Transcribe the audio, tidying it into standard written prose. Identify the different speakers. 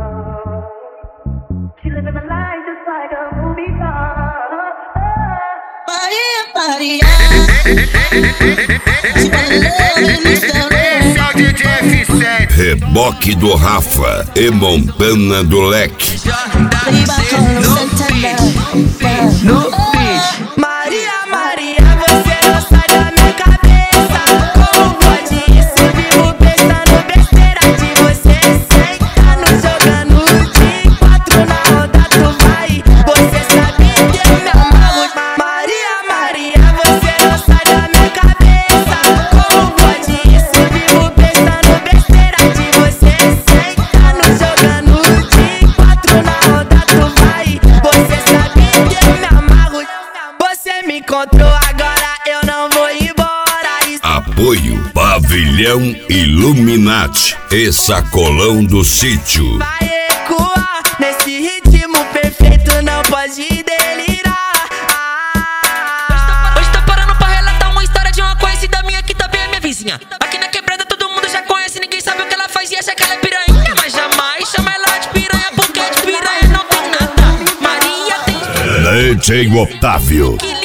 Speaker 1: She living the life just like a movie star.
Speaker 2: Maria, she wanna love me, Mr.
Speaker 3: Esse é o DJ F7.
Speaker 4: Reboque do Rafa e Montana do Leque.
Speaker 3: No beat.
Speaker 5: Maria, Maria, você não sai da minha cabeça. Como pode isso? Vivo pensando besteira de você. Sentando, jogando de 4 na roda, tu vai. Você sabe que eu me amarro. Maria, Maria, você não sai da minha cabeça. Como pode isso? Vivo pensando besteira de você. Sentando, jogando de 4 na roda, tu vai. Você sabe que eu me amarro. Você me encontrou, agora eu não vou embora.
Speaker 4: Apoio Pavilhão Illuminati e Sacolão do Sítio.
Speaker 5: Vai ecoar nesse ritmo perfeito, não pode delirar.
Speaker 6: Hoje tá parando pra relatar uma história de uma conhecida minha que também é minha vizinha. Aqui na quebrada todo mundo já conhece, ninguém sabe o que ela faz e acha que ela é piranha. Mas jamais chama ela de piranha, porque de piranha não tem nada. Maria tem
Speaker 4: DJ Otávio.
Speaker 6: que